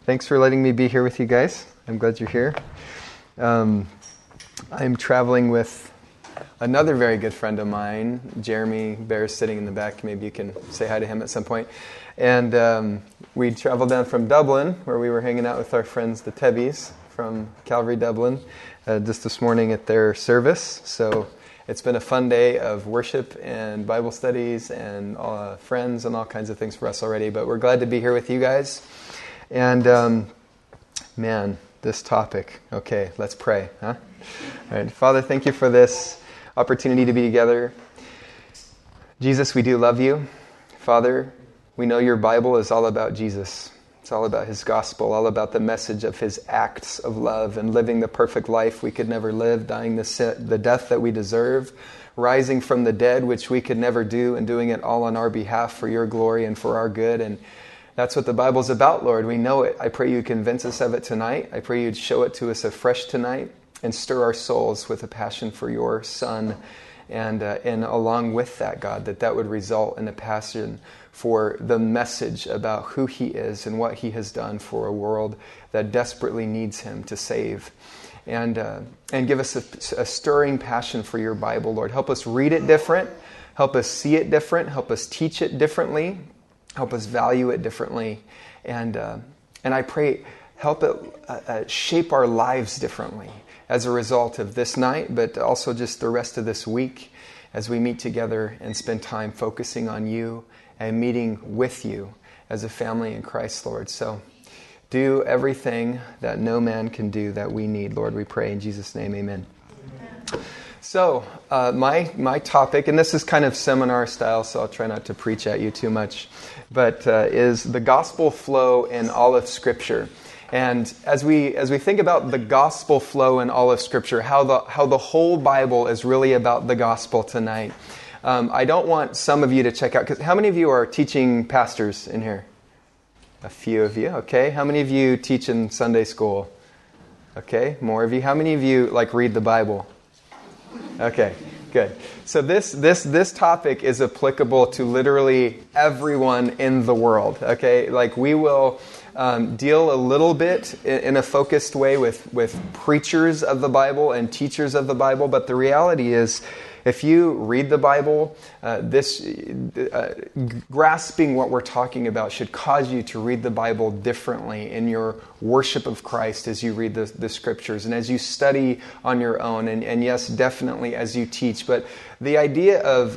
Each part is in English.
Thanks for letting me be here with you guys. I'm glad you're here. I'm traveling with another very good friend of mine, Jeremy Bear, sitting in the back. Maybe you can say hi to him at some point. And we traveled down from Dublin, where we were hanging out with our friends, the Tebbys, from Calvary Dublin, just this morning at their service. So it's been a fun day of worship and Bible studies and friends and all kinds of things for us already. But we're glad to be here with you guys. And man, this topic. Okay, let's pray. Huh? All right, Father, thank you for this opportunity to be together. Jesus, we do love you. Father, we know your Bible is all about Jesus. It's all about his gospel, all about the message of his acts of love and living the perfect life we could never live, dying the death that we deserve, rising from the dead, which we could never do, and doing it all on our behalf for your glory and for our good. And that's what the Bible's about, Lord. We know it. I pray you convince us of it tonight. I pray you'd show it to us afresh tonight and stir our souls with a passion for your Son. And along with that, God, that would result in a passion for the message about who he is and what he has done for a world that desperately needs him to save. And give us a stirring passion for your Bible, Lord. Help us read it different. Help us see it different. Help us teach it differently. Help us value it differently. And I pray, help it shape our lives differently as a result of this night, but also just the rest of this week as we meet together and spend time focusing on you and meeting with you as a family in Christ, Lord. So do everything that no man can do that we need, Lord, we pray in Jesus' name, amen. So my topic, and this is kind of seminar style, so I'll try not to preach at you too much, but is the gospel flow in all of Scripture. And as we think about the gospel flow in all of Scripture, how the whole Bible is really about the gospel tonight, I don't want some of you to check out, because how many of you are teaching pastors in here? A few of you, okay. How many of you teach in Sunday school? Okay, more of you. How many of you read the Bible? Okay, good. So this topic is applicable to literally everyone in the world, okay? We will deal a little bit in a focused way with preachers of the Bible and teachers of the Bible, but the reality is, if you read the Bible, grasping what we're talking about should cause you to read the Bible differently in your worship of Christ as you read the Scriptures and as you study on your own, and yes, definitely as you teach. But the idea of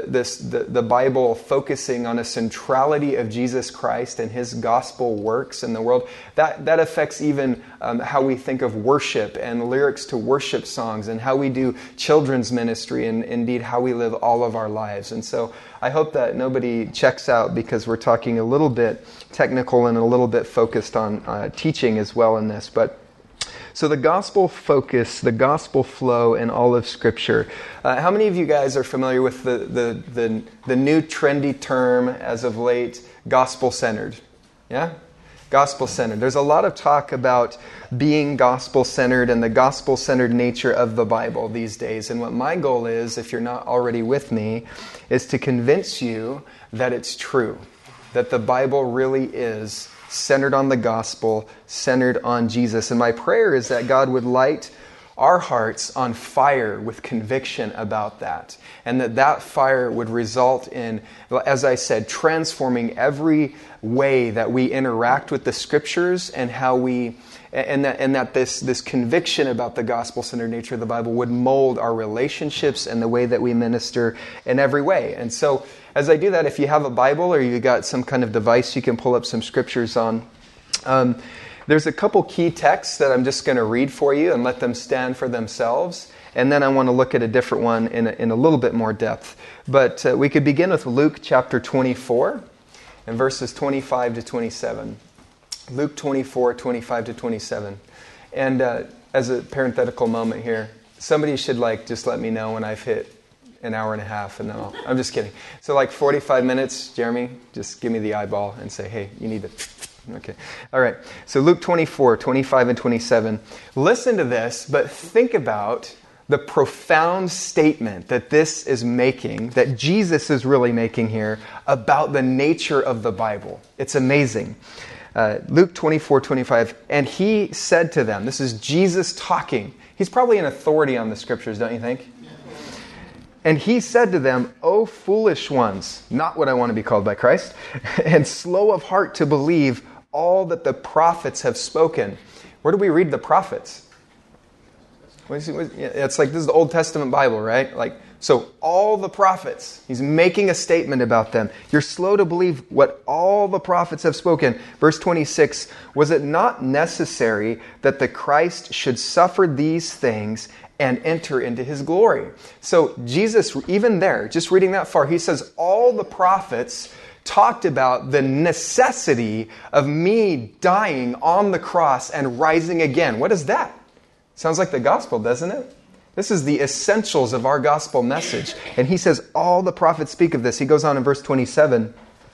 the Bible focusing on a centrality of Jesus Christ and his gospel works in the world, that affects even how we think of worship and lyrics to worship songs and how we do children's ministry and indeed how we live all of our lives. And so I hope that nobody checks out because we're talking a little bit technical and a little bit focused on teaching as well in this. But so the gospel focus, the gospel flow in all of Scripture. How many of you guys are familiar with the new trendy term as of late, gospel-centered? Yeah? Gospel-centered. There's a lot of talk about being gospel-centered and the gospel-centered nature of the Bible these days. And what my goal is, if you're not already with me, is to convince you that it's true, that the Bible really is centered on the gospel, centered on Jesus. And my prayer is that God would light our hearts on fire with conviction about that. And that fire would result in, as I said, transforming every way that we interact with the Scriptures and how we, and that this conviction about the gospel-centered nature of the Bible would mold our relationships and the way that we minister in every way. And so, as I do that, if you have a Bible or you got some kind of device you can pull up some scriptures on, there's a couple key texts that I'm just going to read for you and let them stand for themselves. And then I want to look at a different one in a little bit more depth. But we could begin with Luke chapter 24 and verses 25 to 27. Luke 24, 25 to 27. And as a parenthetical moment here, somebody should just let me know when I've hit an hour and a half, and then I'm just kidding. So 45 minutes, Jeremy, just give me the eyeball and say, hey, you need to... Okay. All right. So Luke 24, 25 and 27. Listen to this, but think about the profound statement that this is making, that Jesus is really making here about the nature of the Bible. It's amazing. Luke 24:25, and he said to them, this is Jesus talking. He's probably an authority on the scriptures, don't you think? And he said to them, O foolish ones, not what I want to be called by Christ, and slow of heart to believe all that the prophets have spoken. Where do we read the prophets? It's like, this is the Old Testament Bible, right? So all the prophets, he's making a statement about them. You're slow to believe what all the prophets have spoken. Verse 26, was it not necessary that the Christ should suffer these things and enter into his glory? So Jesus, even there, just reading that far, he says all the prophets talked about the necessity of me dying on the cross and rising again. What is that? Sounds like the gospel, doesn't it? This is the essentials of our gospel message. And he says all the prophets speak of this. He goes on in verse 27.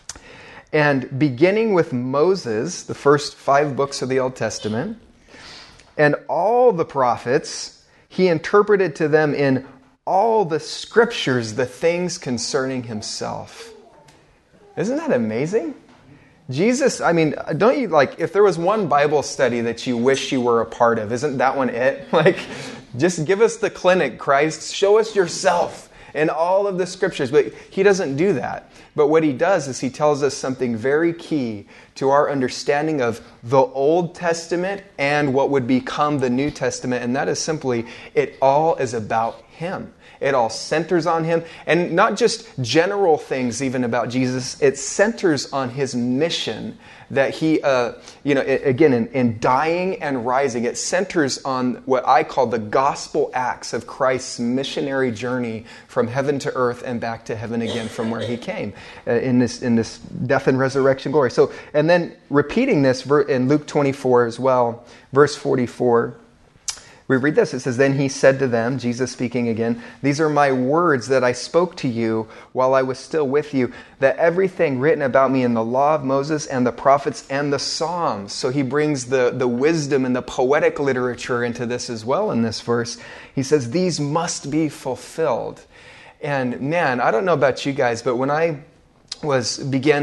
And beginning with Moses, the first 5 books of the Old Testament, and all the prophets, he interpreted to them in all the scriptures the things concerning himself. Isn't that amazing? Jesus, don't you, if there was one Bible study that you wish you were a part of, isn't that one it? Just give us the clinic, Christ. Show us yourself in all of the scriptures. But he doesn't do that. But what he does is he tells us something very key to our understanding of the Old Testament and what would become the New Testament. And that is simply, it all is about him. It all centers on him. And not just general things even about Jesus. It centers on his mission that he, again, in dying and rising, it centers on what I call the gospel acts of Christ's missionary journey from heaven to earth and back to heaven again from where he came in this death and resurrection glory. So, and then repeating this in Luke 24 as well, verse 44. We read this. It says, then he said to them, Jesus speaking again, these are my words that I spoke to you while I was still with you, that everything written about me in the law of Moses and the prophets and the Psalms. So he brings the wisdom and the poetic literature into this as well in this verse. He says, these must be fulfilled. And man, I don't know about you guys, but when I was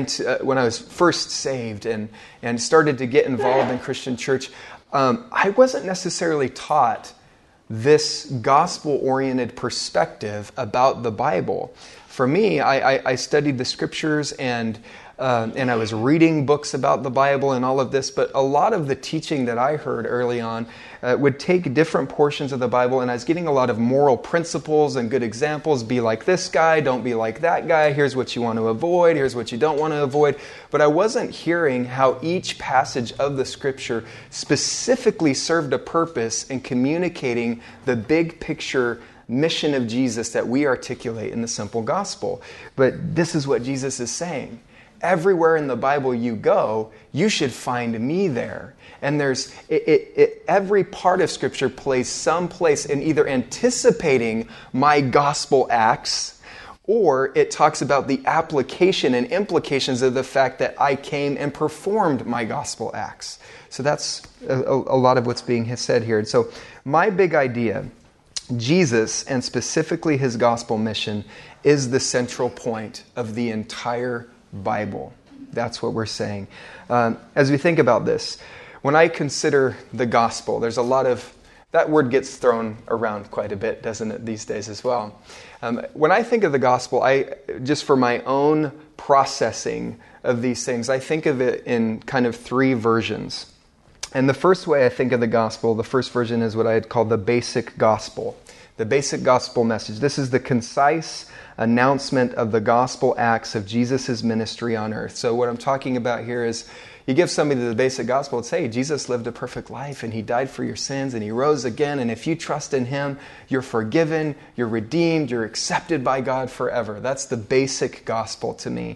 first saved and started to get involved in Christian church, I wasn't necessarily taught this gospel-oriented perspective about the Bible. For me, I studied the scriptures and I was reading books about the Bible and all of this, but a lot of the teaching that I heard early on would take different portions of the Bible, and I was getting a lot of moral principles and good examples. Be like this guy, don't be like that guy. Here's what you want to avoid, here's what you don't want to avoid. But I wasn't hearing how each passage of the Scripture specifically served a purpose in communicating the big picture mission of Jesus that we articulate in the simple gospel. But this is what Jesus is saying. Everywhere in the Bible you go, you should find me there. And there's every part of Scripture plays some place in either anticipating my gospel acts, or it talks about the application and implications of the fact that I came and performed my gospel acts. So that's a lot of what's being said here. And so my big idea, Jesus, and specifically his gospel mission, is the central point of the entire Bible. That's what we're saying. As we think about this, when I consider the gospel, there's a lot of, that word gets thrown around quite a bit, doesn't it, these days as well. When I think of the gospel, just for my own processing of these things, I think of it in kind of 3 versions. And the first way I think of the gospel, the first version is what I'd call the basic gospel. The basic gospel message. This is the concise announcement of the gospel acts of Jesus' ministry on earth. So what I'm talking about here is you give somebody the basic gospel, it's, hey, Jesus lived a perfect life and he died for your sins and he rose again, and if you trust in him, you're forgiven, you're redeemed, you're accepted by God forever. That's the basic gospel to me.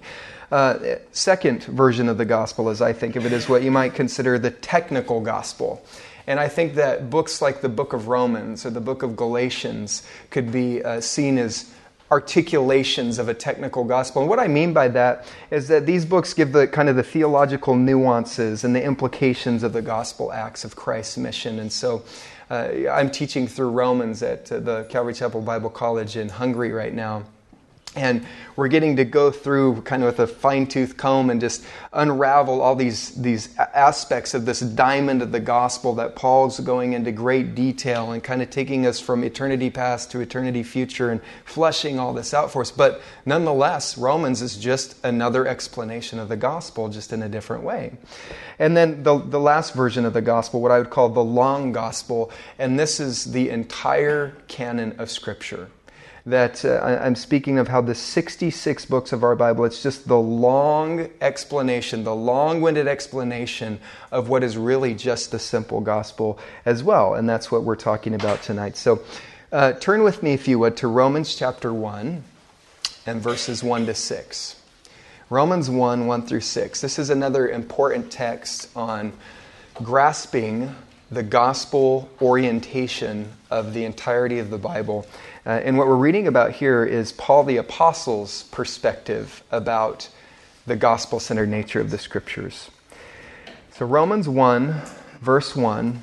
Second version of the gospel, as I think of it, is what you might consider the technical gospel. And I think that books like the book of Romans or the book of Galatians could be seen as articulations of a technical gospel. And what I mean by that is that these books give the kind of the theological nuances and the implications of the gospel acts of Christ's mission. And so I'm teaching through Romans at the Calvary Chapel Bible College in Hungary right now. And we're getting to go through kind of with a fine-tooth comb and just unravel all these aspects of this diamond of the gospel that Paul's going into great detail and kind of taking us from eternity past to eternity future and fleshing all this out for us. But nonetheless, Romans is just another explanation of the gospel, just in a different way. And then the last version of the gospel, what I would call the long gospel, and this is the entire canon of Scripture. That I'm speaking of how the 66 books of our Bible, it's just the long explanation, the long-winded explanation of what is really just the simple gospel as well. And that's what we're talking about tonight. So turn with me, if you would, to Romans chapter 1 and verses 1 to 6. Romans 1, 1 through 6. This is another important text on grasping the gospel orientation of the entirety of the Bible. And what we're reading about here is Paul the Apostle's perspective about the gospel-centered nature of the Scriptures. So Romans 1, verse 1,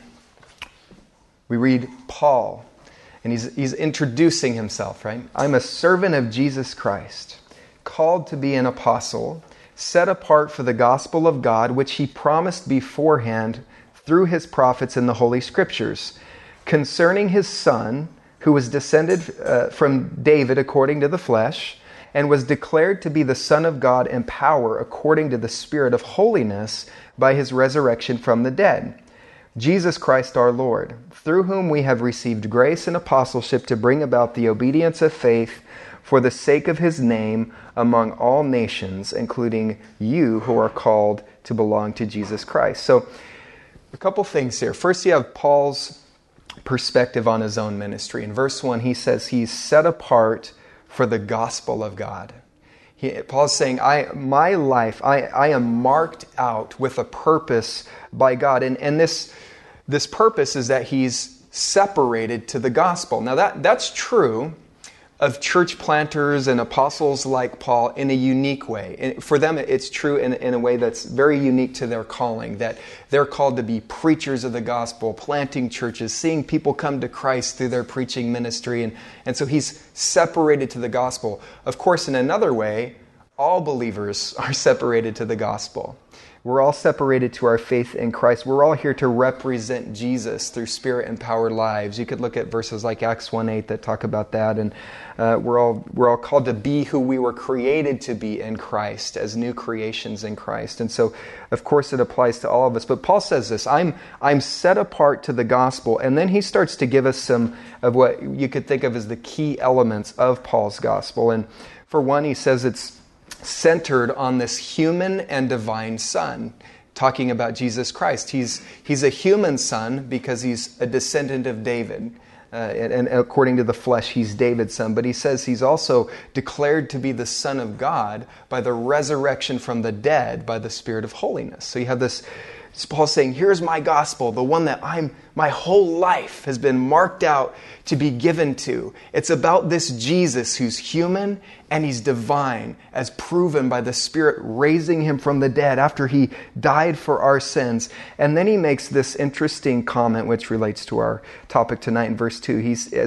we read Paul, and he's introducing himself, right? I'm a servant of Jesus Christ, called to be an apostle, set apart for the gospel of God, which he promised beforehand through his prophets in the Holy Scriptures, concerning his Son, who was descended from David according to the flesh, and was declared to be the Son of God in power according to the Spirit of holiness by his resurrection from the dead. Jesus Christ our Lord, through whom we have received grace and apostleship to bring about the obedience of faith for the sake of his name among all nations, including you who are called to belong to Jesus Christ. So, a couple things here. First, you have Paul's perspective on his own ministry. In verse 1, he says he's set apart for the gospel of God. Paul's saying, my life, I am marked out with a purpose by God. And this purpose is that he's separated to the gospel. Now that's true of church planters and apostles like Paul in a unique way. And for them, it's true in a way that's very unique to their calling, that they're called to be preachers of the gospel, planting churches, seeing people come to Christ through their preaching ministry. And so he's separated to the gospel. Of course, in another way, all believers are separated to the gospel. We're all separated to our faith in Christ. We're all here to represent Jesus through Spirit-empowered lives. You could look at verses like Acts 1:8 that talk about that. And we're all called to be who we were created to be in Christ, as new creations in Christ. And so, of course, it applies to all of us. But Paul says this, I'm set apart to the gospel. And then he starts to give us some of what you could think of as the key elements of Paul's gospel. And for one, he says it's centered on this human and divine Son, talking about Jesus Christ. He's a human son because he's a descendant of David. And according to the flesh, he's David's son. But he says he's also declared to be the Son of God by the resurrection from the dead by the Spirit of holiness. So you have this, Paul saying, here's my gospel, the one that my whole life has been marked out to be given to. It's about this Jesus who's human and he's divine, as proven by the Spirit raising him from the dead after he died for our sins. And then he makes this interesting comment which relates to our topic tonight in verse 2.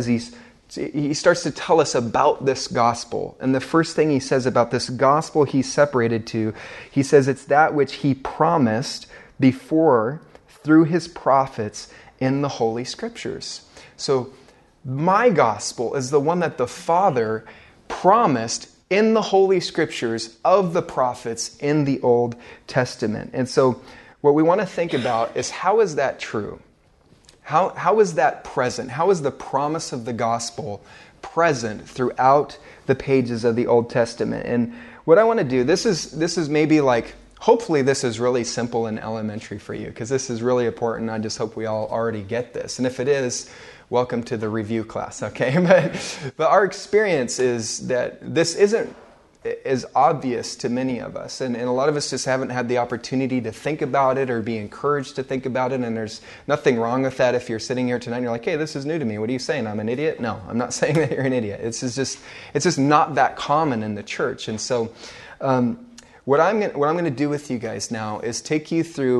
He starts to tell us about this gospel. And the first thing he says about this gospel he's separated to, he says it's that which he promised before through his prophets in the Holy Scriptures. So my gospel is the one that the Father promised in the Holy Scriptures of the prophets in the Old Testament. And so what we want to think about is, how is that true? How is that present? How is the promise of the gospel present throughout the pages of the Old Testament? And what I want to do, this is maybe like, hopefully this is really simple and elementary for you, because this is really important. I just hope we all already get this. And if it is, welcome to the review class, okay? But our experience is that this isn't as obvious to many of us. And a lot of us just haven't had the opportunity to think about it or be encouraged to think about it. And there's nothing wrong with that if you're sitting here tonight and you're like, hey, this is new to me. What are you saying? I'm an idiot? No, I'm not saying that you're an idiot. It's just not that common in the church. And so what I'm going to do with you guys now is take you through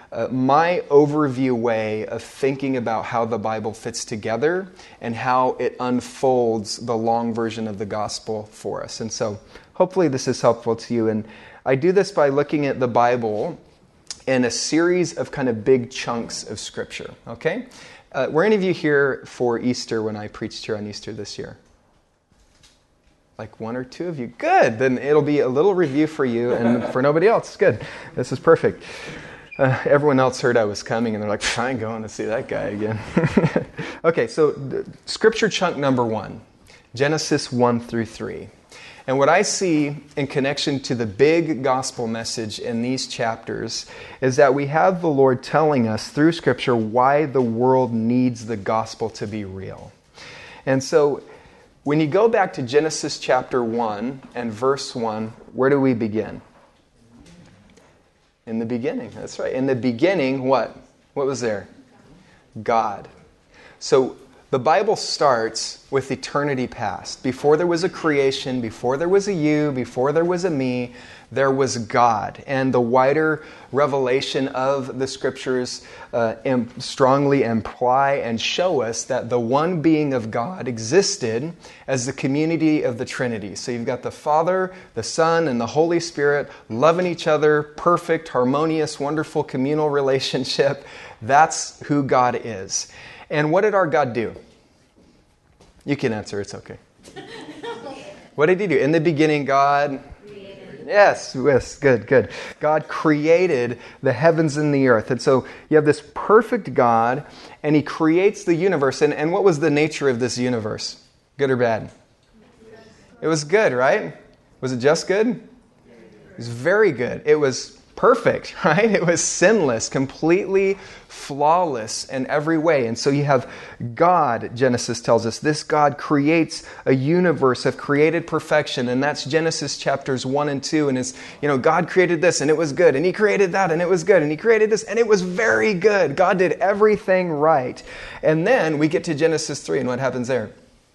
my overview way of thinking about how the Bible fits together and how it unfolds the long version of the gospel for us. And so hopefully this is helpful to you. And I do this by looking at the Bible in a series of kind of big chunks of Scripture, okay? Were any of you here for Easter when I preached here on Easter this year? Like one or two of you? Good. Then it'll be a little review for you and for nobody else. Good. This is perfect. Everyone else heard I was coming and they're like, I ain't going to see that guy again. Okay, so Scripture chunk number 1, Genesis 1 through 3. And what I see in connection to the big gospel message in these chapters is that we have the Lord telling us through Scripture why the world needs the gospel to be real. And so when you go back to Genesis chapter 1 and verse 1, where do we begin? In the beginning, that's right. In the beginning, what? What was there? God. So the Bible starts with eternity past. Before there was a creation, before there was a you, before there was a me, there was God. And the wider revelation of the Scriptures strongly imply and show us that the one being of God existed as the community of the Trinity. So you've got the Father, the Son, and the Holy Spirit loving each other, perfect, harmonious, wonderful communal relationship. That's who God is. And what did our God do? You can answer, it's okay. What did He do? In the beginning, God... Yes, good. God created the heavens and the earth. And so you have this perfect God, and He creates the universe. And what was the nature of this universe? Good or bad? It was good, right? Was it just good? It was very good. It was perfect, right? It was sinless, completely flawless in every way. And so you have God, Genesis tells us. This God creates a universe of created perfection, and that's Genesis chapters 1 and 2. And it's, God created this, and it was good. And He created that, and it was good. And He created this, and it was very good. God did everything right. And then we get to Genesis 3, and what happens there?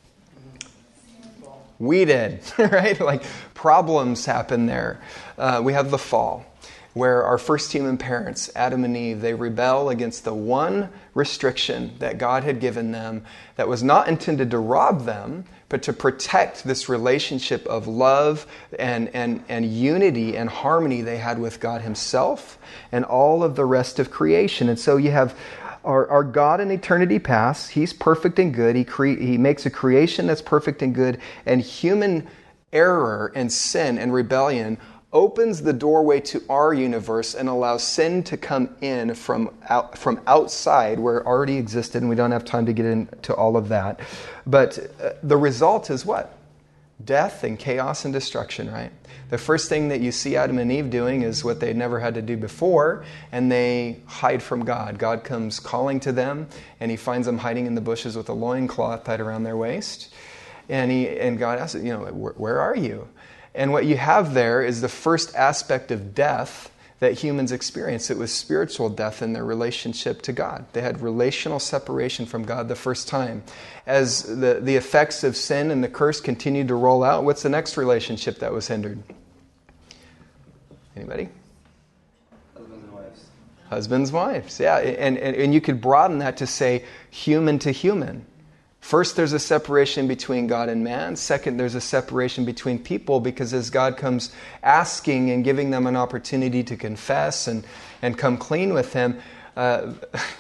We did, right? Like problems happen there. We have the fall, where our first human parents, Adam and Eve, they rebel against the one restriction that God had given them that was not intended to rob them, but to protect this relationship of love and unity and harmony they had with God Himself and all of the rest of creation. And so you have our God in eternity past. He's perfect and good. He makes a creation that's perfect and good, and human error and sin and rebellion opens the doorway to our universe and allows sin to come in from outside where it already existed, and we don't have time to get into all of that. But the result is what? Death and chaos and destruction, right? The first thing that you see Adam and Eve doing is what they never had to do before, and they hide from God. God comes calling to them, and He finds them hiding in the bushes with a loincloth tied around their waist. And God asks, where are you? And what you have there is the first aspect of death that humans experience. It was spiritual death in their relationship to God. They had relational separation from God the first time. As the effects of sin and the curse continued to roll out, what's the next relationship that was hindered? Anybody? Husbands and wives. Husbands, wives, yeah. And you could broaden that to say human to human. First, there's a separation between God and man. Second, there's a separation between people, because as God comes asking and giving them an opportunity to confess and come clean with Him, who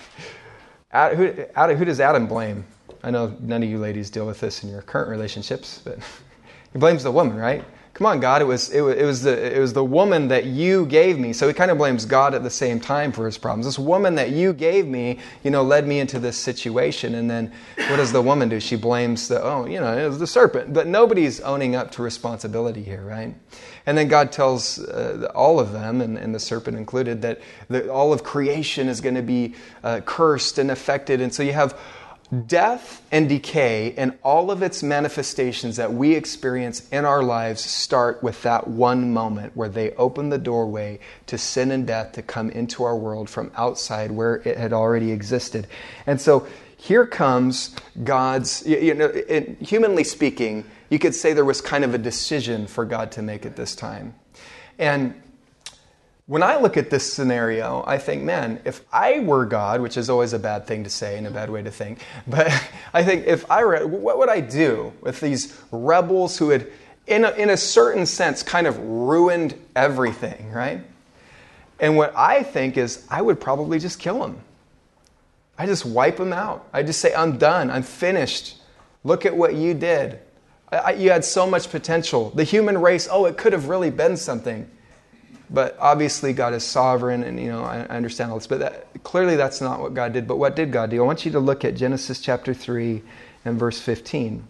does Adam blame? I know none of you ladies deal with this in your current relationships, but He blames the woman, right? Come on, God, it was the woman that you gave me. So He kind of blames God at the same time for his problems. This woman that you gave me, led me into this situation. And then what does the woman do? She blames it was the serpent. But nobody's owning up to responsibility here, right? And then God tells all of them, and the serpent included, that all of creation is going to be cursed and affected. And so you have death and decay and all of its manifestations that we experience in our lives start with that one moment where they open the doorway to sin and death to come into our world from outside where it had already existed. And so here comes God's, humanly speaking, you could say there was kind of a decision for God to make at this time. And when I look at this scenario, I think, man, if I were God, which is always a bad thing to say and a bad way to think, but I think if I were, what would I do with these rebels who had, in a certain sense, kind of ruined everything, right? And what I think is I would probably just kill them. I just wipe them out. I just say, I'm done. I'm finished. Look at what you did. You had so much potential. The human race, it could have really been something. But obviously God is sovereign, and I understand all this. But clearly that's not what God did. But what did God do? I want you to look at Genesis chapter 3 and verse 15.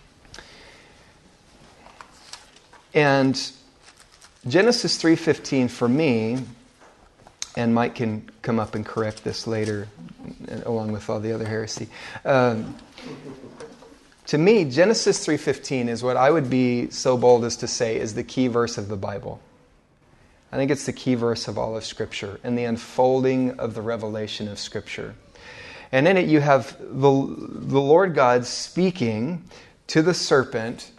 And Genesis 3:15 for me, and Mike can come up and correct this later, along with all the other heresy. To me, Genesis 3:15 is what I would be so bold as to say is the key verse of the Bible. I think it's the key verse of all of Scripture and the unfolding of the revelation of Scripture. And in it you have the Lord God speaking to the serpent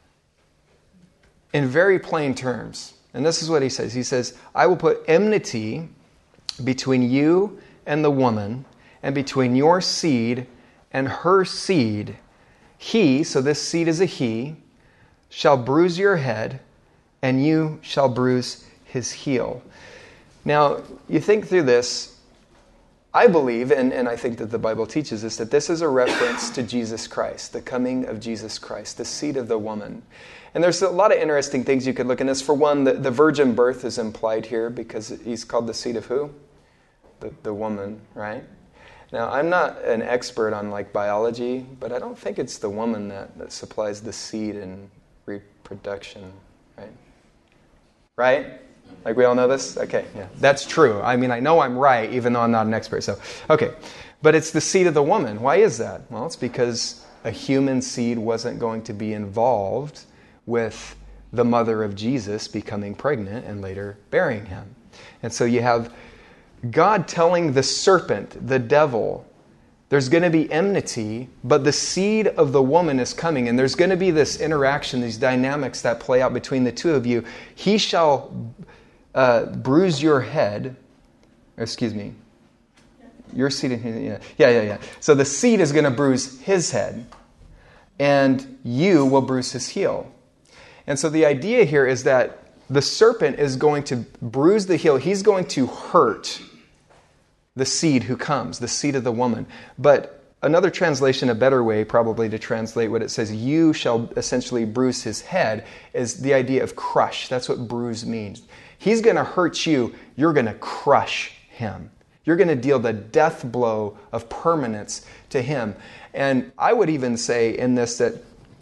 in very plain terms. And this is what he says. He says, I will put enmity between you and the woman, and between your seed and her seed. He, so this seed is a he, shall bruise your head, and you shall bruise his heel. Now, you think through this, I believe, and I think that the Bible teaches us, that this is a reference to Jesus Christ, the coming of Jesus Christ, the seed of the woman. And there's a lot of interesting things you could look in this. For one, the virgin birth is implied here because he's called the seed of who? The woman, right? Now, I'm not an expert on biology, but I don't think it's the woman that supplies the seed in reproduction, right? Right? We all know this? Okay, yeah. That's true. I mean, I know I'm right, even though I'm not an expert. So, okay. But it's the seed of the woman. Why is that? Well, it's because a human seed wasn't going to be involved with the mother of Jesus becoming pregnant and later bearing him. And so you have God telling the serpent, the devil, there's going to be enmity, but the seed of the woman is coming, and there's going to be this interaction, these dynamics that play out between the two of you. He shall bruise your head. Excuse me. Your seed and his, yeah. So the seed is going to bruise his head, and you will bruise his heel. And so the idea here is that the serpent is going to bruise the heel. He's going to hurt the seed who comes, the seed of the woman. But another translation, a better way probably to translate what it says, you shall essentially bruise his head, is the idea of crush. That's what bruise means. He's going to hurt you. You're going to crush him. You're going to deal the death blow of permanence to him. And I would even say in this that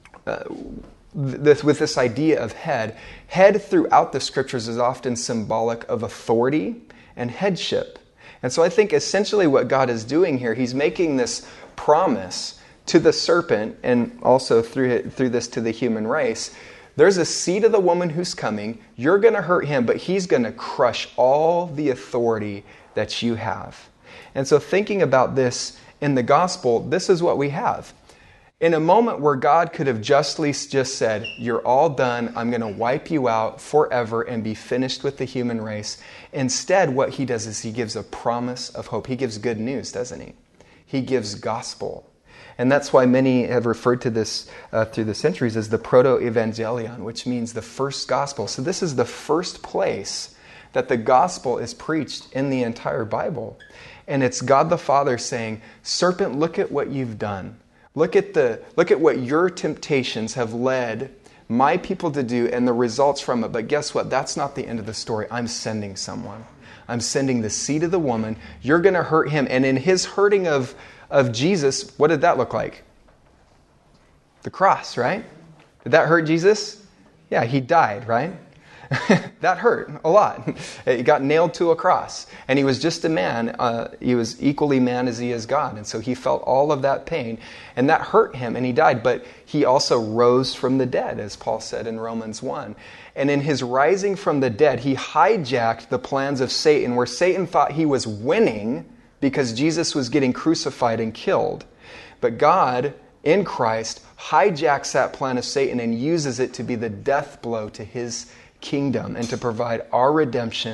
with this idea of head throughout the Scriptures is often symbolic of authority and headship. And so I think essentially what God is doing here, he's making this promise to the serpent and also through this to the human race. There's a seed of the woman who's coming. You're going to hurt him, but he's going to crush all the authority that you have. And so thinking about this in the gospel, this is what we have. In a moment where God could have justly just said, you're all done, I'm going to wipe you out forever and be finished with the human race. Instead, what he does is he gives a promise of hope. He gives good news, doesn't he? He gives gospel. And that's why many have referred to this through the centuries as the proto-evangelion, which means the first gospel. So this is the first place that the gospel is preached in the entire Bible. And it's God the Father saying, serpent, look at what you've done. Look at what your temptations have led my people to do and the results from it. But guess what? That's not the end of the story. I'm sending someone. I'm sending the seed of the woman. You're going to hurt him. And in his hurting of Jesus, what did that look like? The cross, right? Did that hurt Jesus? Yeah, he died, right? That hurt a lot. He got nailed to a cross. And he was just a man. He was equally man as he is God. And so he felt all of that pain. And that hurt him and he died. But he also rose from the dead, as Paul said in Romans 1. And in his rising from the dead, he hijacked the plans of Satan, where Satan thought he was winning because Jesus was getting crucified and killed. But God, in Christ, hijacks that plan of Satan and uses it to be the death blow to his kingdom and to provide our redemption,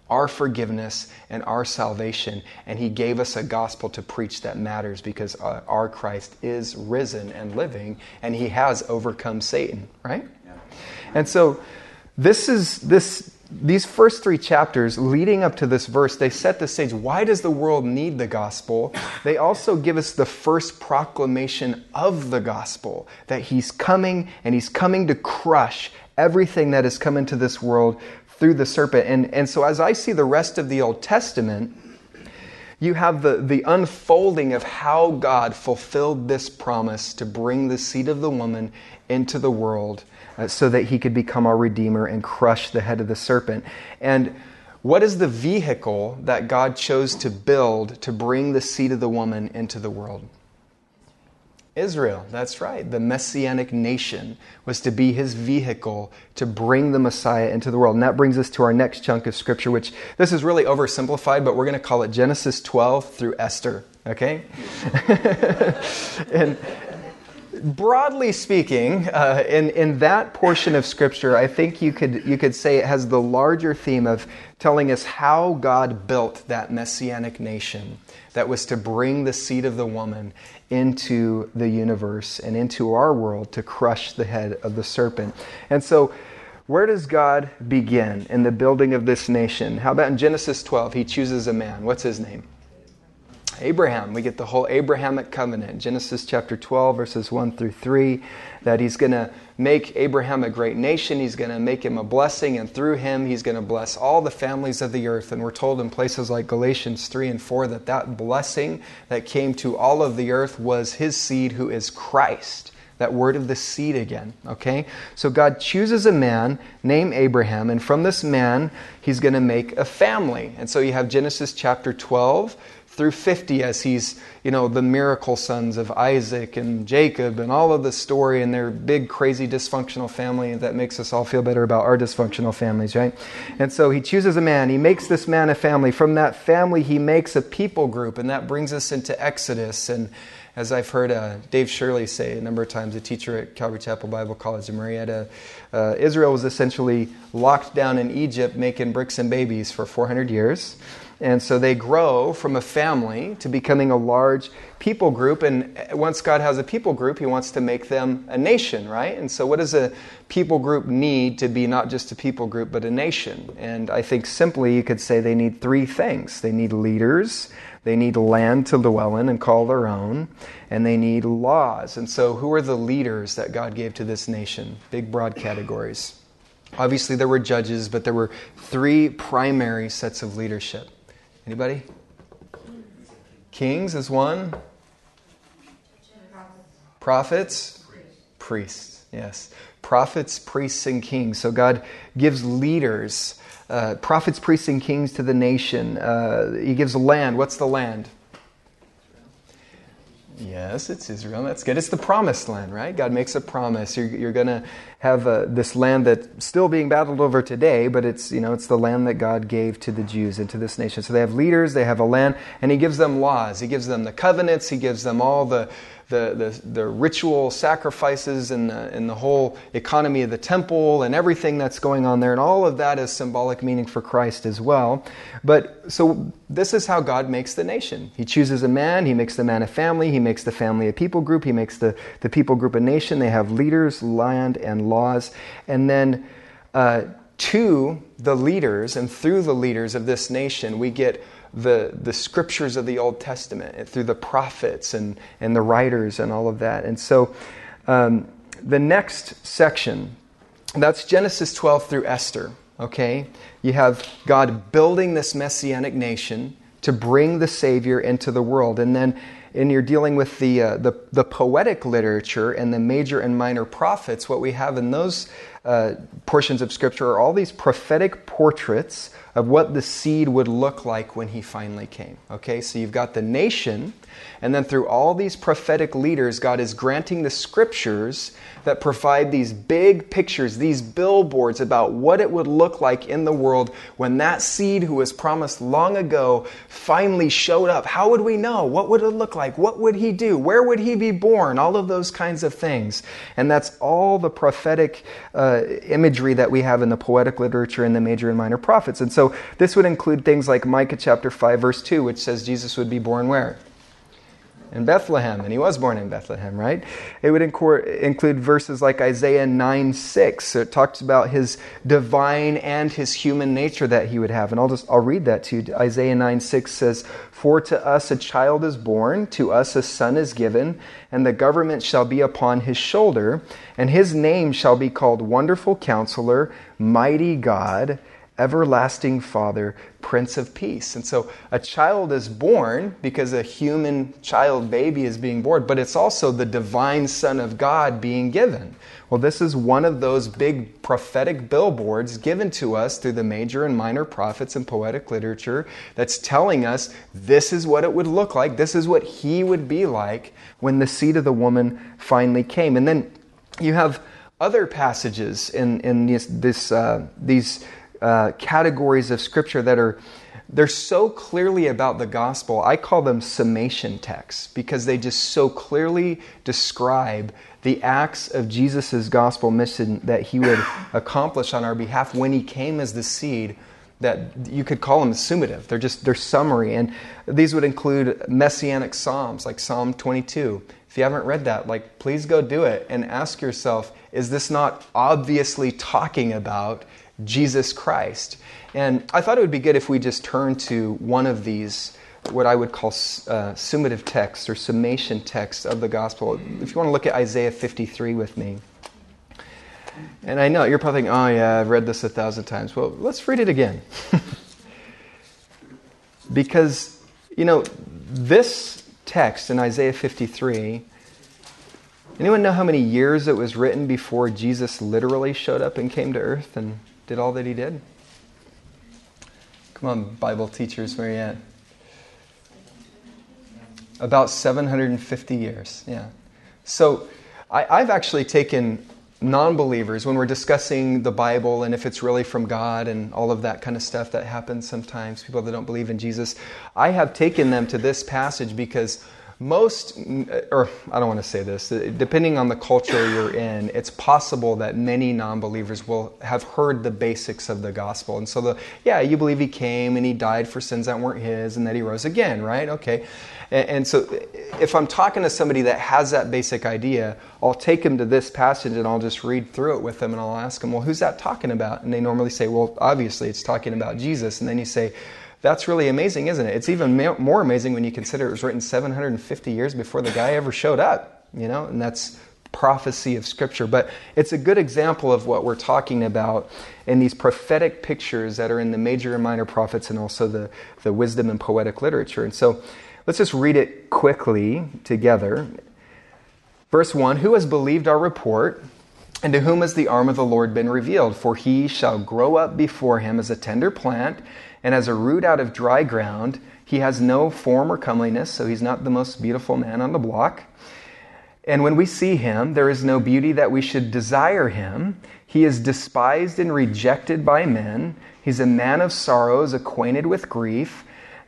our forgiveness, and our salvation. And he gave us a gospel to preach that matters because our Christ is risen and living, and he has overcome Satan, right? Yeah. And so these first 3 chapters leading up to this verse, they set the stage. Why does the world need the gospel? They also give us the first proclamation of the gospel, that he's coming, and he's coming to crush everything that has come into this world through the serpent. And so as I see the rest of the Old Testament, you have the unfolding of how God fulfilled this promise to bring the seed of the woman into the world so that he could become our Redeemer and crush the head of the serpent. And what is the vehicle that God chose to build to bring the seed of the woman into the world? Israel, that's right. The Messianic nation was to be his vehicle to bring the Messiah into the world. And that brings us to our next chunk of Scripture, which this is really oversimplified, but we're going to call it Genesis 12 through Esther, okay? And broadly speaking, in that portion of Scripture, I think you could say it has the larger theme of telling us how God built that Messianic nation that was to bring the seed of the woman into the universe and into our world to crush the head of the serpent. And so, where does God begin in the building of this nation? How about in Genesis 12, he chooses a man. What's his name? Abraham. We get the whole Abrahamic covenant. Genesis chapter 12, verses 1 through 3, that he's going to make Abraham a great nation. He's going to make him a blessing, and through him, he's going to bless all the families of the earth. And we're told in places like Galatians 3 and 4 that blessing that came to all of the earth was his seed, who is Christ. That word of the seed again, okay? So God chooses a man named Abraham, and from this man, he's going to make a family. And so you have Genesis chapter 12 through 50 as he's, the miracle sons of Isaac and Jacob and all of the story and their big, crazy, dysfunctional family that makes us all feel better about our dysfunctional families, right? And so he chooses a man. He makes this man a family. From that family, he makes a people group, and that brings us into Exodus. And as I've heard Dave Shirley say a number of times, a teacher at Calvary Chapel Bible College in Marietta, Israel was essentially locked down in Egypt making bricks and babies for 400 years. And so they grow from a family to becoming a large people group. And once God has a people group, he wants to make them a nation, right? And so what does a people group need to be not just a people group, but a nation? And I think simply you could say they need 3 things. They need leaders, they need land to dwell in and call their own, and they need laws. And so who are the leaders that God gave to this nation? Big, broad categories. Obviously there were judges, but there were 3 primary sets of leadership. Anybody? Kings is one. Prophets? Priests, yes. Prophets, priests, and kings. So God gives leaders, prophets, priests, and kings to the nation. He gives land. What's the land? Yes, it's Israel. That's good. It's the promised land, right? God makes a promise. You're going to have this land that's still being battled over today, but it's the land that God gave to the Jews and to this nation. So they have leaders, they have a land, and he gives them laws. He gives them the covenants. He gives them all the ritual sacrifices and the whole economy of the temple and everything that's going on there. And all of that is symbolic meaning for Christ as well. But so this is how God makes the nation. He chooses a man. He makes the man a family. He makes the family a people group. He makes the people group a nation. They have leaders, land, and laws. And then to the leaders and through the leaders of this nation, we get the scriptures of the Old Testament through the prophets and the writers and all of that. And so the next section, that's Genesis 12 through Esther, okay? You have God building this Messianic nation to bring the Savior into the world. And then you're dealing with the poetic literature and the major and minor prophets. What we have in those portions of Scripture are all these prophetic portraits of what the seed would look like when he finally came. Okay, so you've got the nation, and then through all these prophetic leaders, God is granting the Scriptures that provide these big pictures, these billboards about what it would look like in the world when that seed who was promised long ago finally showed up. How would we know? What would it look like? What would he do? Where would he be born? All of those kinds of things. And that's all the prophetic imagery that we have in the poetic literature and the major and minor prophets. And so so this would include things like Micah chapter 5, verse 2, which says Jesus would be born where? In Bethlehem, and he was born in Bethlehem, right? It would include verses like Isaiah 9:6. So it talks about his divine and his human nature that he would have. And I'll read that to you. Isaiah 9:6 says, "For to us a child is born, to us a son is given, and the government shall be upon his shoulder, and his name shall be called Wonderful Counselor, Mighty God, Everlasting Father, Prince of Peace." And so a child is born because a human child baby is being born, but it's also the divine Son of God being given. Well, this is one of those big prophetic billboards given to us through the major and minor prophets and poetic literature that's telling us this is what it would look like, this is what he would be like when the seed of the woman finally came. And then you have other passages in these categories of Scripture they're so clearly about the gospel. I call them summation texts because they just so clearly describe the acts of Jesus' gospel mission that he would accomplish on our behalf when he came as the seed, that you could call them summative. They're summary. And these would include messianic psalms like Psalm 22. If you haven't read that, please go do it and ask yourself, is this not obviously talking about Jesus Christ? And I thought it would be good if we just turn to one of these, what I would call summative texts or summation texts of the gospel. If you want to look at Isaiah 53 with me. And I know you're probably thinking, oh yeah, I've read this 1,000 times. Well, let's read it again. Because, this text in Isaiah 53, anyone know how many years it was written before Jesus literally showed up and came to earth and did all that he did? Come on, Bible teachers, where are you at? About 750 years, yeah. So I've actually taken non-believers, when we're discussing the Bible and if it's really from God and all of that kind of stuff that happens sometimes, people that don't believe in Jesus, I have taken them to this passage because most, or I don't want to say this, depending on the culture you're in, it's possible that many non-believers will have heard the basics of the gospel. And so you believe he came and he died for sins that weren't his and that he rose again, right? Okay. And so if I'm talking to somebody that has that basic idea, I'll take them to this passage and I'll just read through it with them and I'll ask them, well, who's that talking about? And they normally say, well, obviously it's talking about Jesus. And then you say, that's really amazing, isn't it? It's even more amazing when you consider it was written 750 years before the guy ever showed up, and that's prophecy of Scripture. But it's a good example of what we're talking about in these prophetic pictures that are in the major and minor prophets and also the wisdom and poetic literature. And so let's just read it quickly together. Verse 1, "Who has believed our report, and to whom has the arm of the Lord been revealed? For he shall grow up before him as a tender plant, and as a root out of dry ground. He has no form or comeliness," so he's not the most beautiful man on the block. "And when we see him, there is no beauty that we should desire him. He is despised and rejected by men. He's a man of sorrows, acquainted with grief.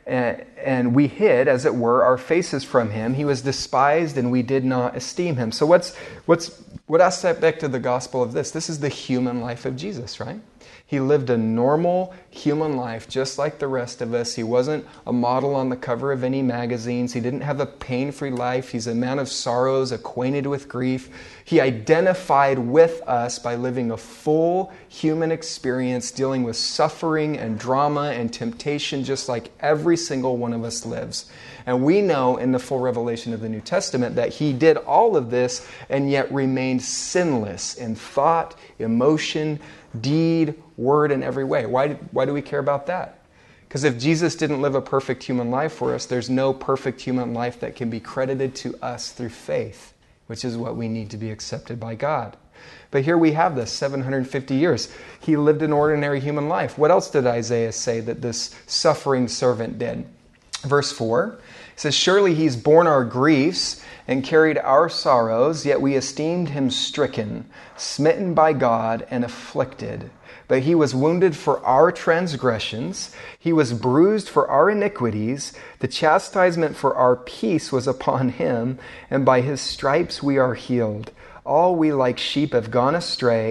And we hid, as it were, our faces from him. He was despised, and we did not esteem him." So what aspect of the gospel of this? This is the human life of Jesus, right? He lived a normal human life just like the rest of us. He wasn't a model on the cover of any magazines. He didn't have a pain-free life. He's a man of sorrows, acquainted with grief. He identified with us by living a full human experience, dealing with suffering and drama and temptation just like every single one of us lives. And we know in the full revelation of the New Testament that he did all of this and yet remained sinless in thought, emotion, deed, word, in every way. Why do we care about that? Because if Jesus didn't live a perfect human life for us, there's no perfect human life that can be credited to us through faith, which is what we need to be accepted by God. But here we have this 750 years. He lived an ordinary human life. What else did Isaiah say that this suffering servant did? Verse 4 says, "Surely he's borne our griefs and carried our sorrows, yet we esteemed him stricken, smitten by God, and afflicted. But he was wounded for our transgressions, he was bruised for our iniquities, the chastisement for our peace was upon him, and by his stripes we are healed. All we like sheep have gone astray,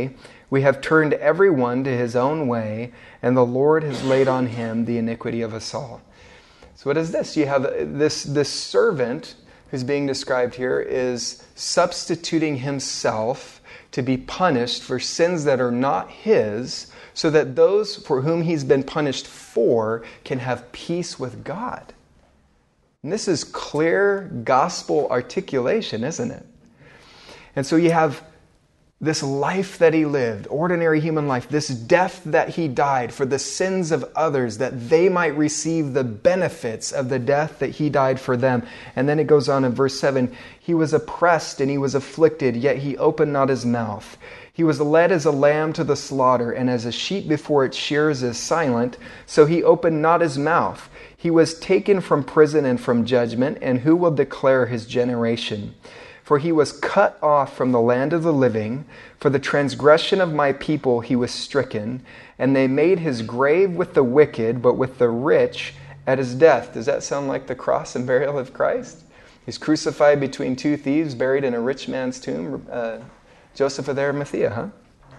We have turned every one to his own way, and the Lord has laid on him the iniquity of us all. So what is this? You have this servant who's being described here is substituting himself to be punished for sins that are not his, so that those for whom he's been punished for can have peace with God. And this is clear gospel articulation, isn't it? And so you have this life that he lived, ordinary human life, this death that he died for the sins of others, that they might receive the benefits of the death that he died for them. And then it goes on in verse 7, he was oppressed and he was afflicted, yet he opened not his mouth. He was led as a lamb to the slaughter, and as a sheep before its shears is silent, so he opened not his mouth. He was taken from prison and from judgment, and who will declare his generation? For he was cut off from the land of the living. For the transgression of my people he was stricken. And they made his grave with the wicked, but with the rich at his death. Does that sound like the cross and burial of Christ? He's crucified between two thieves, buried in a rich man's tomb. Joseph of Arimathea,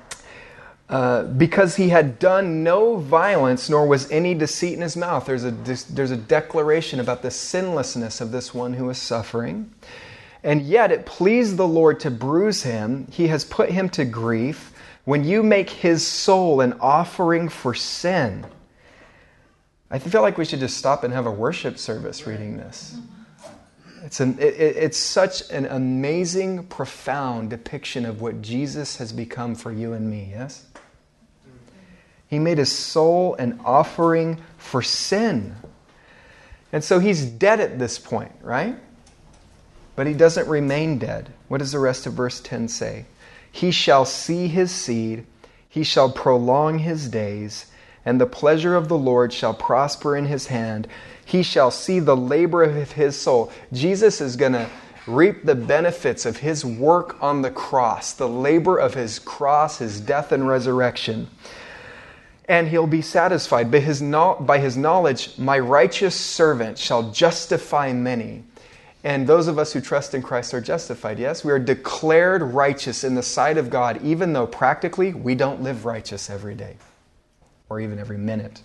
because he had done no violence, nor was any deceit in his mouth. There's a declaration about the sinlessness of this one who was suffering. And yet it pleased the Lord to bruise him. He has put him to grief. When you make his soul an offering for sin. I feel like we should just stop and have a worship service reading this. It's such an amazing, profound depiction of what Jesus has become for you and me, yes? He made his soul an offering for sin. And so he's dead at this point, right? But he doesn't remain dead. What does the rest of verse 10 say? He shall see his seed, he shall prolong his days, and the pleasure of the Lord shall prosper in his hand. He shall see the labor of his soul. Jesus is going to reap the benefits of his work on the cross, the labor of his cross, his death and resurrection. And he'll be satisfied. By his knowledge, my righteous servant shall justify many. And those of us who trust in Christ are justified, yes? We are declared righteous in the sight of God, even though practically we don't live righteous every day or even every minute.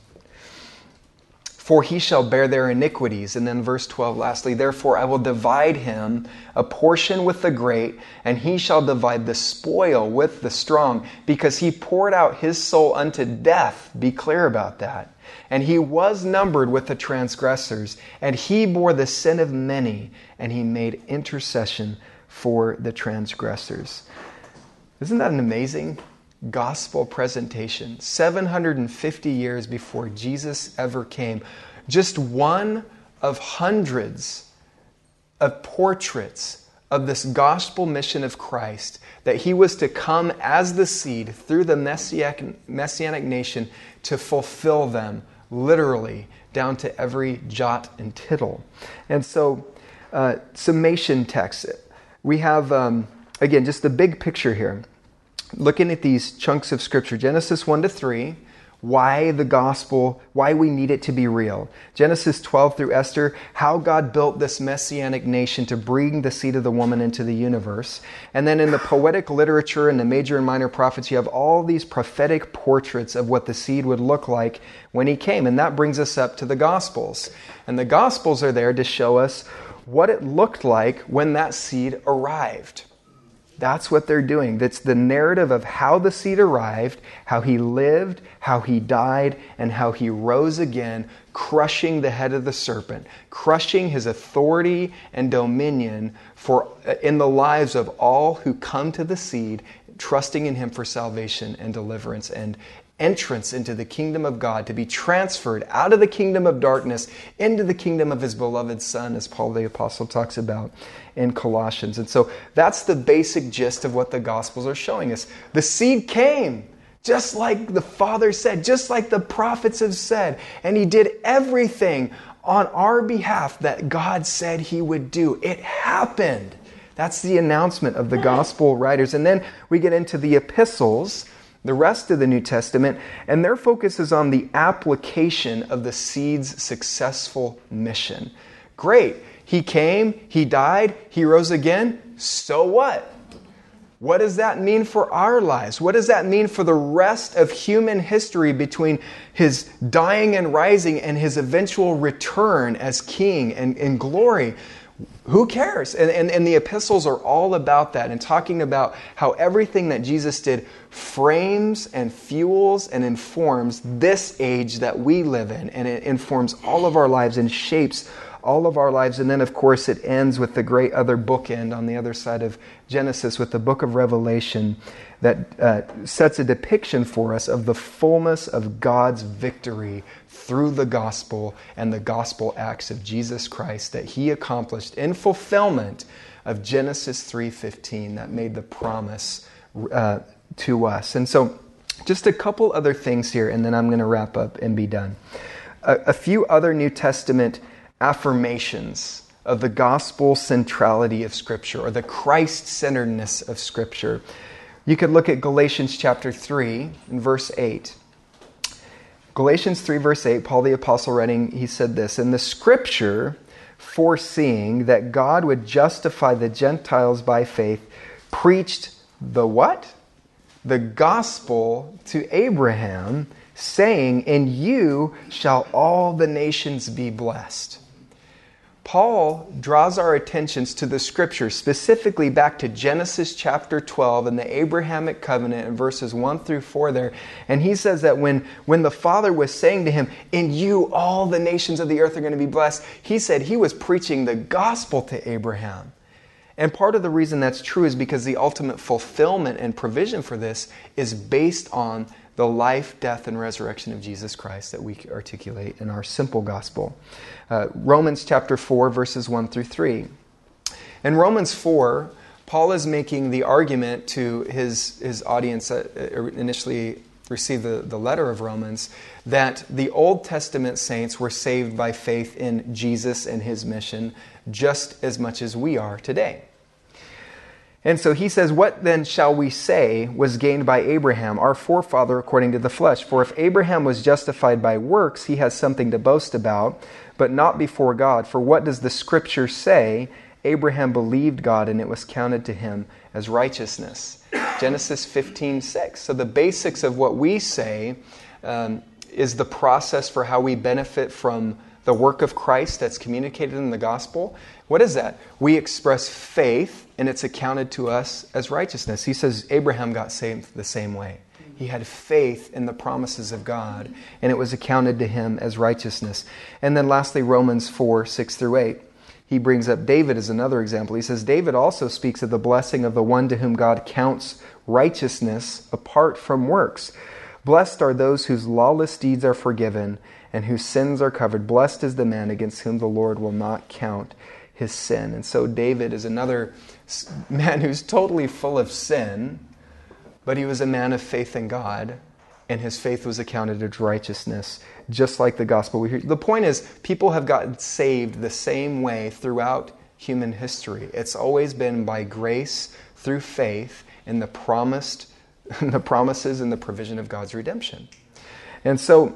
For he shall bear their iniquities. And then verse 12, lastly, therefore I will divide him a portion with the great, and he shall divide the spoil with the strong, because he poured out his soul unto death. Be clear about that. And he was numbered with the transgressors, and he bore the sin of many, and he made intercession for the transgressors. Isn't that an amazing gospel presentation? 750 years before Jesus ever came. Just one of hundreds of portraits of this gospel mission of Christ, that he was to come as the seed through the messianic nation to fulfill them literally down to every jot and tittle. And so, summation text. We have, again, just the big picture here. Looking at these chunks of Scripture, Genesis 1-3, why the gospel, why we need it to be real. Genesis 12 through Esther, how God built this messianic nation to bring the seed of the woman into the universe. And then in the poetic literature and the major and minor prophets, you have all these prophetic portraits of what the seed would look like when he came. And that brings us up to the Gospels. And the Gospels are there to show us what it looked like when that seed arrived. That's what they're doing. That's the narrative of how the seed arrived, how he lived, how he died, and how he rose again, crushing the head of the serpent, crushing his authority and dominion in the lives of all who come to the seed, trusting in him for salvation and deliverance and entrance into the kingdom of God, to be transferred out of the kingdom of darkness into the kingdom of his beloved Son, as Paul the Apostle talks about in Colossians. And so that's the basic gist of what the Gospels are showing us. The seed came, just like the Father said, just like the prophets have said, and he did everything on our behalf that God said he would do. It happened. That's the announcement of the Gospel writers. And then we get into the epistles, the rest of the New Testament, and their focus is on the application of the seed's successful mission. Great. He came, he died, he rose again. So what? What does that mean for our lives? What does that mean for the rest of human history between his dying and rising and his eventual return as king and in glory? Who cares? And the epistles are all about that and talking about how everything that Jesus did frames and fuels and informs this age that we live in. And it informs all of our lives and shapes all of our lives. And then, of course, it ends with the great other bookend on the other side of Genesis with the book of Revelation that sets a depiction for us of the fullness of God's victory through the gospel and the gospel acts of Jesus Christ that he accomplished in fulfillment of Genesis 3:15 that made the promise to us. And so just a couple other things here, and then I'm going to wrap up and be done. A few other New Testament affirmations of the gospel centrality of Scripture or the Christ-centeredness of Scripture. You could look at Galatians chapter 3 and verse 8. Galatians 3 verse 8, Paul the Apostle writing, he said this, "And the Scripture, foreseeing that God would justify the Gentiles by faith, preached the what? The gospel to Abraham, saying, in you shall all the nations be blessed." Paul draws our attentions to the Scriptures, specifically back to Genesis chapter 12 and the Abrahamic covenant in verses 1 through 4 there. And he says that when the Father was saying to him, in you all the nations of the earth are going to be blessed, he said he was preaching the gospel to Abraham. And part of the reason that's true is because the ultimate fulfillment and provision for this is based on the life, death, and resurrection of Jesus Christ that we articulate in our simple gospel. Romans chapter 4, verses 1 through 3. In Romans 4, Paul is making the argument to his audience that initially received the letter of Romans that the Old Testament saints were saved by faith in Jesus and his mission just as much as we are today. And so he says, what then shall we say was gained by Abraham, our forefather according to the flesh? For if Abraham was justified by works, he has something to boast about, but not before God. For what does the Scripture say? Abraham believed God, and it was counted to him as righteousness. Genesis 15:6. So the basics of what we say is the process for how we benefit from the work of Christ that's communicated in the gospel. What is that? We express faith, and it's accounted to us as righteousness. He says Abraham got saved the same way. He had faith in the promises of God, and it was accounted to him as righteousness. And then lastly, Romans 4, 6 through 8. He brings up David as another example. He says, David also speaks of the blessing of the one to whom God counts righteousness apart from works. Blessed are those whose lawless deeds are forgiven and whose sins are covered. Blessed is the man against whom the Lord will not count his sin. And so David is another man who's totally full of sin, but he was a man of faith in God, and his faith was accounted as righteousness, just like the gospel we hear. The point is, people have gotten saved the same way throughout human history. It's always been by grace through faith in the promises and the provision of God's redemption. And so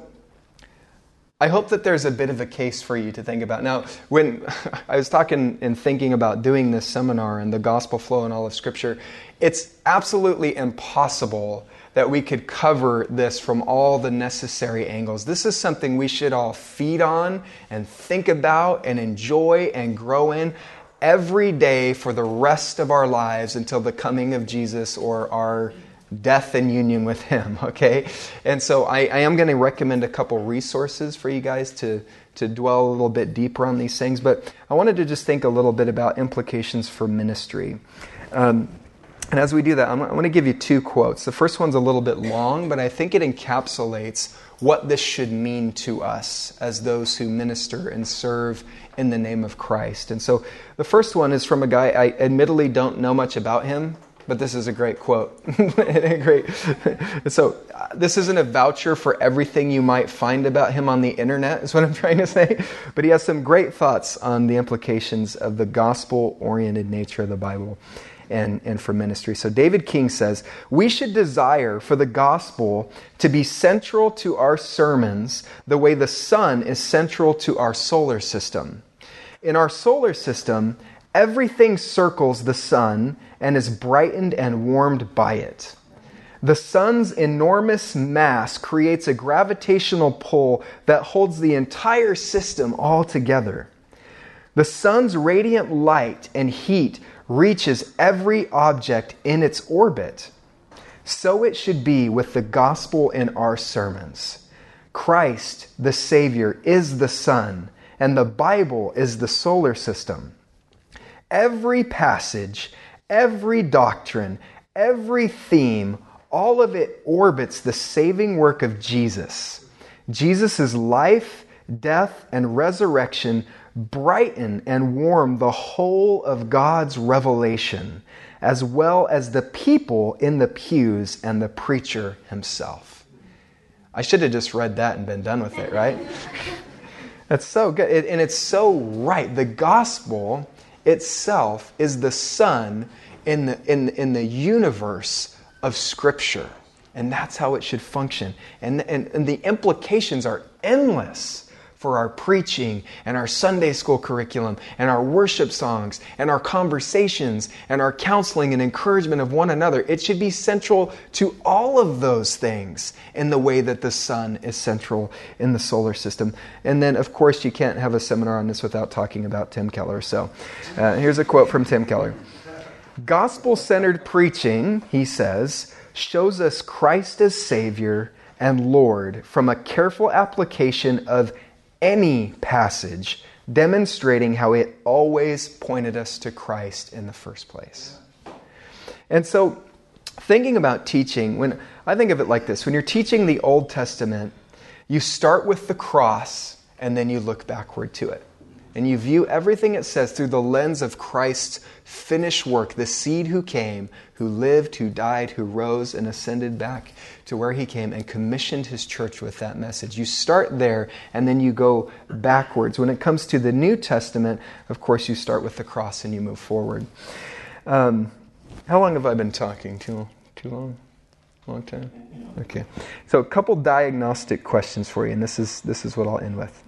I hope that there's a bit of a case for you to think about. Now, when I was talking and thinking about doing this seminar and the gospel flow and all of Scripture, it's absolutely impossible that we could cover this from all the necessary angles. This is something we should all feed on and think about and enjoy and grow in every day for the rest of our lives until the coming of Jesus or our death and union with him, okay? And so I am going to recommend a couple resources for you guys to dwell a little bit deeper on these things, but I wanted to just think a little bit about implications for ministry. And as we do that, I'm going to give you two quotes. The first one's a little bit long, but I think it encapsulates what this should mean to us as those who minister and serve in the name of Christ. And so the first one is from a guy, I admittedly don't know much about him, but this is a great quote. So this isn't a voucher for everything you might find about him on the internet, is what I'm trying to say. But he has some great thoughts on the implications of the gospel-oriented nature of the Bible and for ministry. So David King says, we should desire for the gospel to be central to our sermons the way the sun is central to our solar system. In our solar system, Everything circles the sun and is brightened and warmed by it. The sun's enormous mass creates a gravitational pull that holds the entire system all together. The sun's radiant light and heat reaches every object in its orbit. So it should be with the gospel in our sermons. Christ, the Savior, is the sun, and the Bible is the solar system. Every passage, every doctrine, every theme, all of it orbits the saving work of Jesus. Jesus' life, death, and resurrection brighten and warm the whole of God's revelation, as well as the people in the pews and the preacher himself. I should have just read that and been done with it, right? That's so good. And it's so right. The gospel itself is the sun in the universe of Scripture. And that's how it should function. And the implications are endless for our preaching and our Sunday school curriculum and our worship songs and our conversations and our counseling and encouragement of one another. It should be central to all of those things in the way that the sun is central in the solar system. And then, of course, you can't have a seminar on this without talking about Tim Keller. So here's a quote from Tim Keller. Gospel-centered preaching, he says, shows us Christ as Savior and Lord from a careful application of any passage, demonstrating how it always pointed us to Christ in the first place. And so, thinking about teaching, when I think of it like this, when you're teaching the Old Testament, you start with the cross and then you look backward to it. And you view everything it says through the lens of Christ's finished work, the seed who came, who lived, who died, who rose and ascended back to where he came and commissioned his church with that message. You start there and then you go backwards. When it comes to the New Testament, of course, you start with the cross and you move forward. How long have I been talking? Too long? Long time? Okay. So a couple diagnostic questions for you, and this is what I'll end with.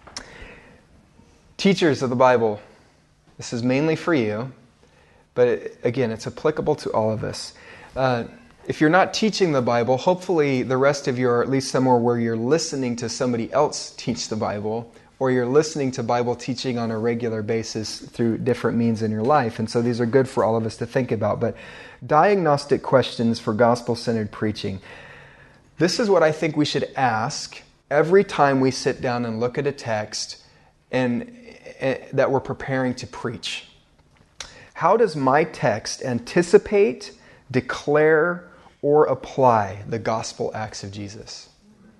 Teachers of the Bible, this is mainly for you, but again, it's applicable to all of us. If you're not teaching the Bible, hopefully the rest of you are at least somewhere where you're listening to somebody else teach the Bible, or you're listening to Bible teaching on a regular basis through different means in your life. And so these are good for all of us to think about. But diagnostic questions for gospel-centered preaching. This is what I think we should ask every time we sit down and look at a text and that we're preparing to preach. How does my text anticipate, declare, or apply the gospel acts of Jesus?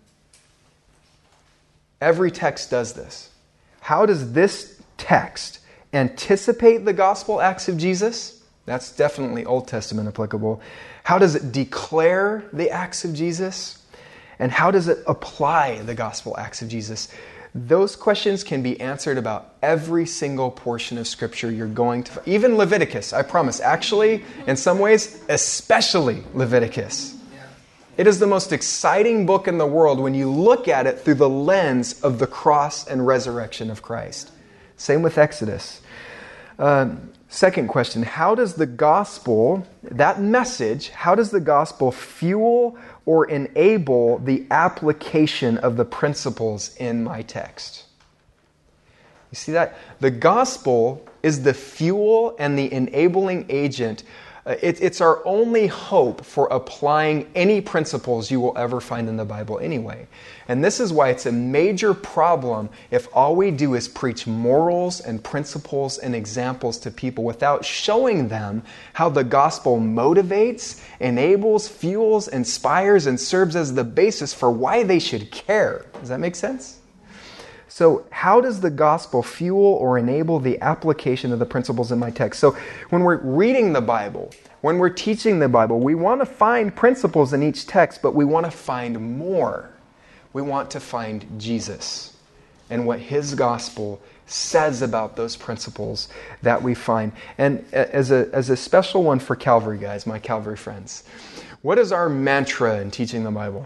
Every text does this. How does this text anticipate the gospel acts of Jesus? That's definitely Old Testament applicable. How does it declare the acts of Jesus? And how does it apply the gospel acts of Jesus? Those questions can be answered about every single portion of Scripture you're going to... Even Leviticus, I promise. Actually, in some ways, especially Leviticus. It is the most exciting book in the world when you look at it through the lens of the cross and resurrection of Christ. Same with Exodus. Second question, how does the gospel, that message, how does the gospel fuel or enable the application of the principles in my text? You see that? The gospel is the fuel and the enabling agent. It's our only hope for applying any principles you will ever find in the Bible anyway. And this is why it's a major problem if all we do is preach morals and principles and examples to people without showing them how the gospel motivates, enables, fuels, inspires, and serves as the basis for why they should care. Does that make sense? So how does the gospel fuel or enable the application of the principles in my text? So when we're reading the Bible, when we're teaching the Bible, we want to find principles in each text, but we want to find more. We want to find Jesus and what His gospel says about those principles that we find. And as a special one for Calvary guys, my Calvary friends, what is our mantra in teaching the Bible?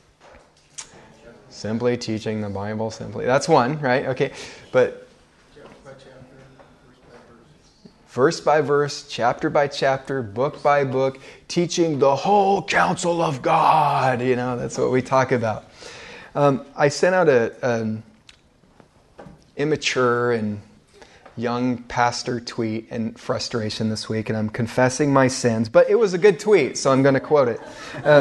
Simply teaching the Bible, simply. That's one, right? Okay, but verse by verse, chapter by chapter, book by book, teaching the whole counsel of God. That's what we talk about. I sent out an immature and young pastor tweet in frustration this week, and I'm confessing my sins, but it was a good tweet, so I'm going to quote it.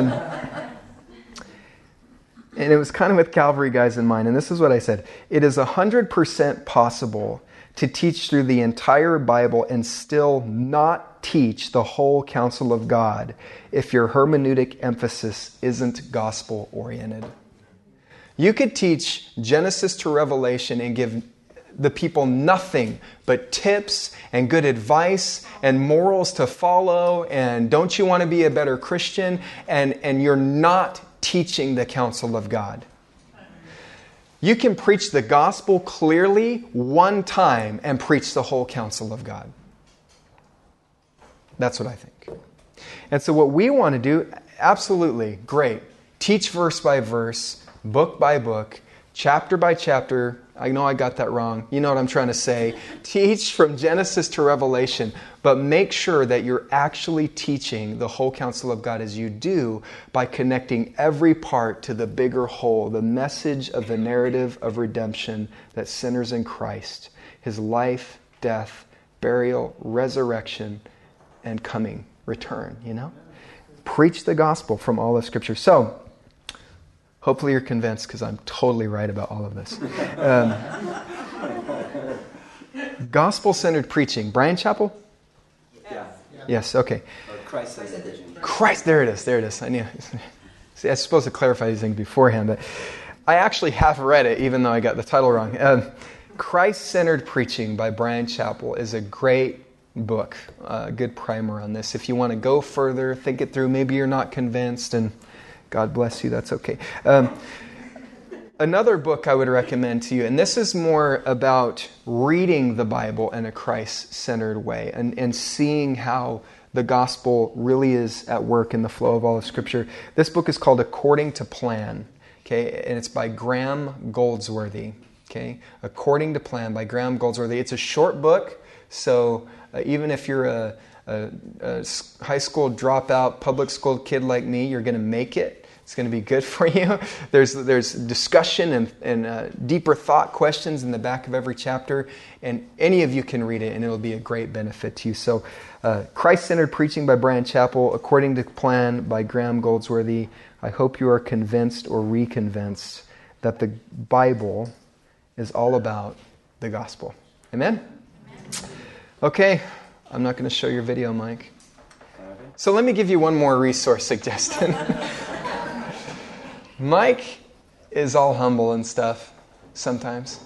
And it was kind of with Calvary guys in mind, and this is what I said. It is 100% possible to teach through the entire Bible and still not teach the whole counsel of God if your hermeneutic emphasis isn't gospel-oriented. You could teach Genesis to Revelation and give the people nothing but tips and good advice and morals to follow and don't you want to be a better Christian, and you're not teaching the counsel of God. You can preach the gospel clearly one time and preach the whole counsel of God. That's what I think. And so what we want to do, absolutely, great. Teach verse by verse, book by book, chapter by chapter. I know I got that wrong. You know what I'm trying to say. Teach from Genesis to Revelation, but make sure that you're actually teaching the whole counsel of God as you do by connecting every part to the bigger whole, the message of the narrative of redemption that sinners in Christ, His life, death, burial, resurrection, and coming return, Preach the gospel from all of Scripture. So, hopefully you're convinced because I'm totally right about all of this. Gospel-centered preaching. Bryan Chapel? Yeah. Yes, okay. Or Christ-centered preaching. Christ, there it is. I knew. See, I was supposed to clarify these things beforehand, but I actually have read it, even though I got the title wrong. Christ-centered preaching by Bryan Chapel is a great book, a good primer on this. If you want to go further, think it through. Maybe you're not convinced, and God bless you, that's okay. Another book I would recommend to you, and this is more about reading the Bible in a Christ-centered way and seeing how the gospel really is at work in the flow of all of Scripture. This book is called According to Plan, okay, and it's by Graham Goldsworthy, okay? According to Plan by Graham Goldsworthy. It's a short book, so even if you're a high school dropout, public school kid like me, you're going to make it. It's going to be good for you. There's discussion and deeper thought questions in the back of every chapter, and any of you can read it, and it'll be a great benefit to you. So, Christ-Centered Preaching by Bryan Chapel, According to Plan by Graham Goldsworthy. I hope you are convinced or reconvinced that the Bible is all about the gospel. Amen? Okay. I'm not going to show your video, Mike. So let me give you one more resource suggestion. Mike is all humble and stuff sometimes,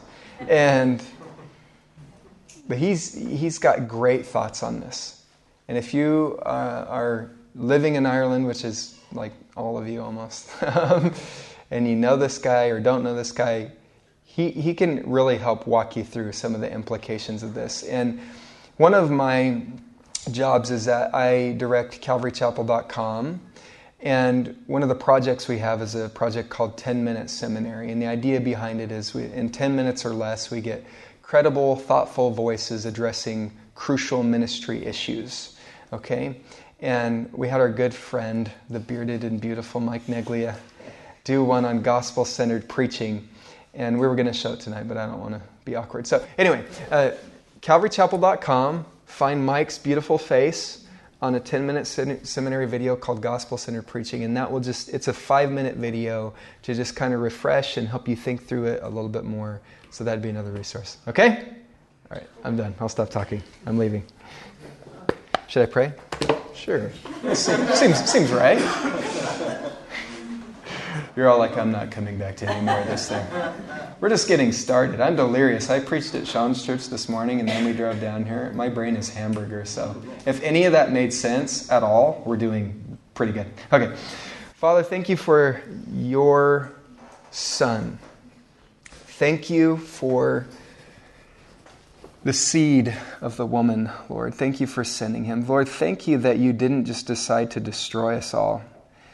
but he's got great thoughts on this. And if you are living in Ireland, which is like all of you almost, and you know this guy or don't know this guy, he can really help walk you through some of the implications of this. And one of my jobs is that I direct CalvaryChapel.com, and one of the projects we have is a project called 10-Minute Seminary, and the idea behind it is in 10 minutes or less we get credible, thoughtful voices addressing crucial ministry issues, okay? And we had our good friend, the bearded and beautiful Mike Neglia, do one on gospel-centered preaching, and we were going to show it tonight, but I don't want to be awkward. So anyway, CalvaryChapel.com, find Mike's beautiful face on a 10-minute seminary video called Gospel-Centered Preaching, and that will it's a 5-minute video to just kind of refresh and help you think through it a little bit more. So that'd be another resource. Okay? All right, I'm done. I'll stop talking. I'm leaving. Should I pray? Sure. Seems right. You're all like, I'm not coming back to any more of this thing. We're just getting started. I'm delirious. I preached at Sean's church this morning, and then we drove down here. My brain is hamburger, so if any of that made sense at all, we're doing pretty good. Okay. Father, thank you for your Son. Thank you for the seed of the woman, Lord. Thank you for sending him. Lord, thank you that you didn't just decide to destroy us all.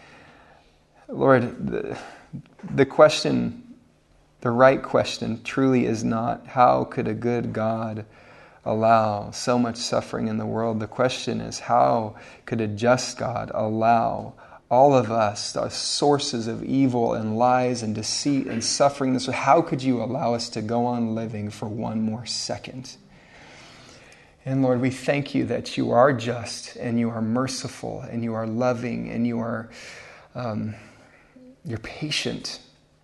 Lord, the question, the right question truly is not how could a good God allow so much suffering in the world. The question is, how could a just God allow all of us, the sources of evil and lies and deceit and suffering, this way? How could you allow us to go on living for one more second? And Lord, we thank you that you are just and you are merciful and you are loving and you are you're patient,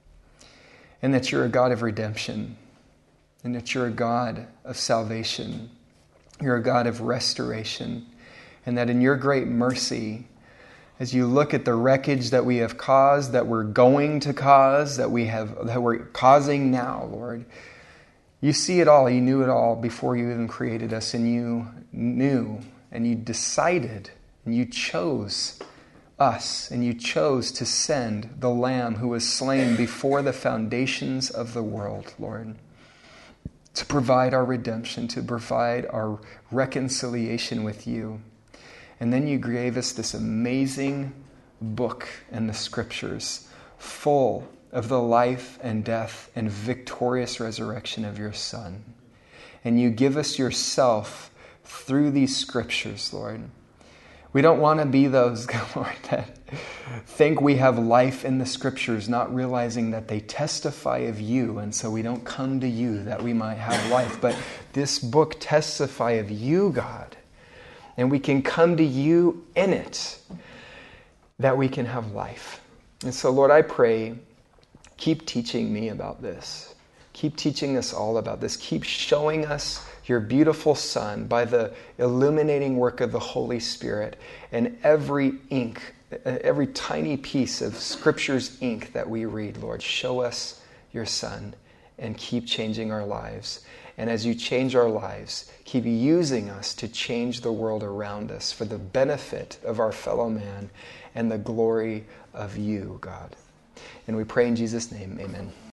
and that you're a God of redemption, and that you're a God of salvation. You're a God of restoration, and that in your great mercy, as you look at the wreckage that we have caused, that we're going to cause, that we're causing now, Lord, you see it all. You knew it all before you even created us, and you knew, and you decided, and you chose us, and you chose to send the Lamb who was slain before the foundations of the world, Lord, to provide our redemption, to provide our reconciliation with you. And then you gave us this amazing book in the Scriptures, full of the life and death and victorious resurrection of your Son. And you give us yourself through these Scriptures, Lord. We don't want to be those, Lord, that think we have life in the Scriptures, not realizing that they testify of you, and so we don't come to you that we might have life. But this book testify of you, God, and we can come to you in it, that we can have life. And so, Lord, I pray, keep teaching me about this. Keep teaching us all about this. Keep showing us your beautiful Son by the illuminating work of the Holy Spirit, and every ink, every tiny piece of Scripture's ink that we read, Lord, show us your Son and keep changing our lives. And as you change our lives, keep using us to change the world around us for the benefit of our fellow man and the glory of you, God. And we pray in Jesus' name, amen.